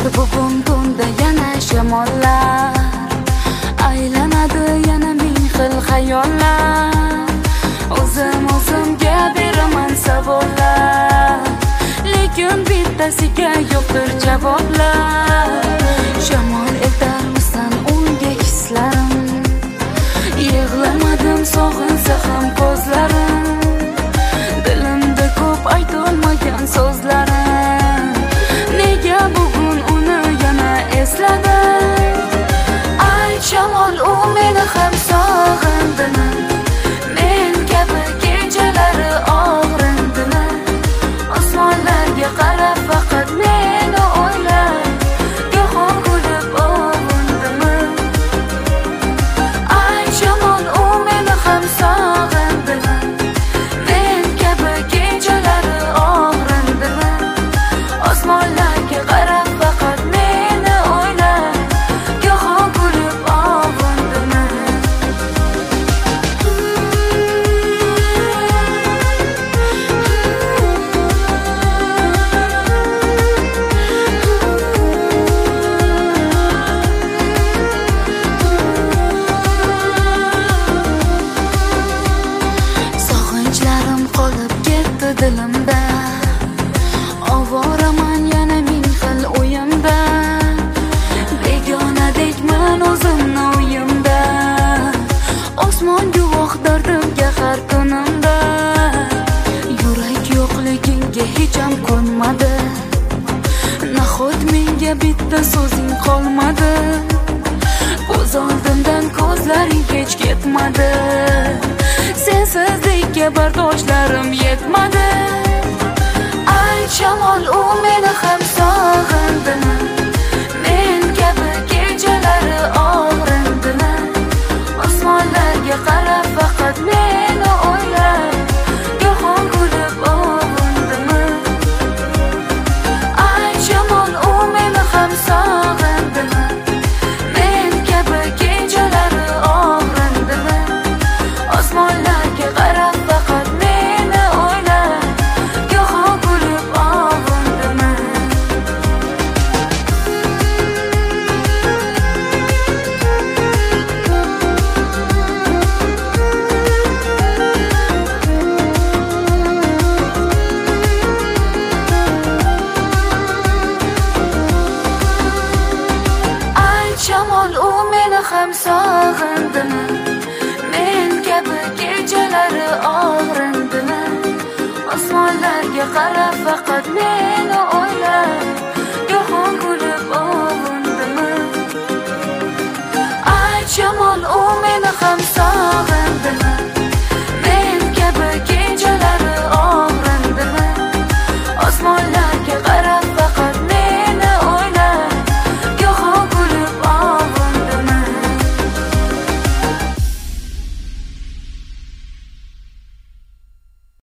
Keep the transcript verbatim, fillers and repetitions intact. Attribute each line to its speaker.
Speaker 1: bugun tunda yana shamollar, aylanadi yana ming xil xayollar. O'zim o'zimga beraman savollar, lekin bittasiga yo'qdir javoblar. Shamol aytarmisan unga hislarim, yig'lamadim sog'insa ham ko'zlarim. Dilimda ko'p aytolmagan so'zlarim, nega bugun uni yana esladim? Ay shamol, u meni ham sog'indimi? Men kabi kechalari og'rindimi? Osmonlarga qarab faqat meni o'ylab, go'yo kulib ovundimi? Ay shamol, u meni ham sog'indimi? Men kabi kechalari og'rindimi? Osmonlarga qarab faqat meni o'ylab, go'yo kulib ovundimi? Sog'inchlarim qolib ketdi dilimda, ovoraman yana ming xil o'yimda. Begonadekman o'zimni o'yimda, osmon guvoh dardimga har kunimda. Yurak yo'qliginga hech ham ko'nmadi, nahot menga bitta so'zing qolmadi? Ko'z oldimdan ko'zlaring hech ketmadi, sensizlikka bardoshlarim yetmadi. Ay shamol, u meni ham sog'indimi? Men kabi kechalari og'rindimi? Osmonlarga qarab faqat meni o'ylab, go'yo kulib ovundimi? Ay shamol, u meni ham sog'indimi? Men kabi kechalari og'rindimi? Osmonlarga qarab faqat meni o'ylab, go'yo kulib ovundimi? Ay shamol, u meni ham sog'indimi? Men kabi kechalari og'rindimi? Osmonlarga qarab faqat men